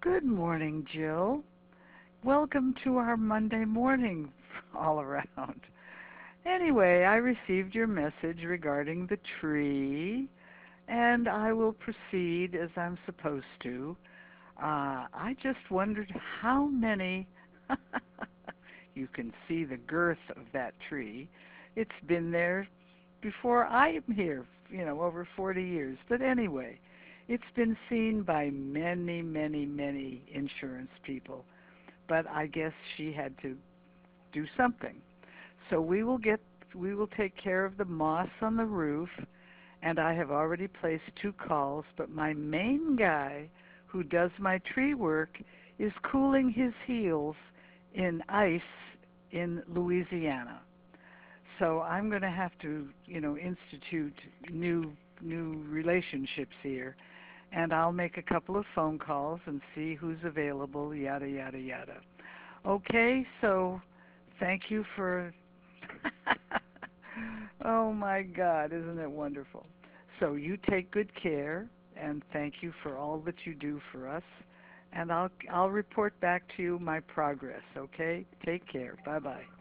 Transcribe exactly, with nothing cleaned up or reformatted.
Good morning, Jill. Welcome to our Monday morning all around. Anyway, I received your message regarding the tree, and I will proceed as I'm supposed to. Uh, I just wondered how many, you can see the girth of that tree. It's been there before I'm here, you know, over forty years. But anyway, it's been seen by many, many, many insurance people. But I guess she had to do something. So we will get we will take care of the moss on the roof, and I have already placed two calls, but my main guy who does my tree work is cooling his heels in ice in Louisiana. So I'm going to have to, you know, institute new new relationships here, and I'll make a couple of phone calls and see who's available, yada yada yada. Okay, so thank you for oh my God, isn't it wonderful? So you take good care, and thank you for all that you do for us. And I'll I'll report back to you my progress, okay? Take care. Bye-bye.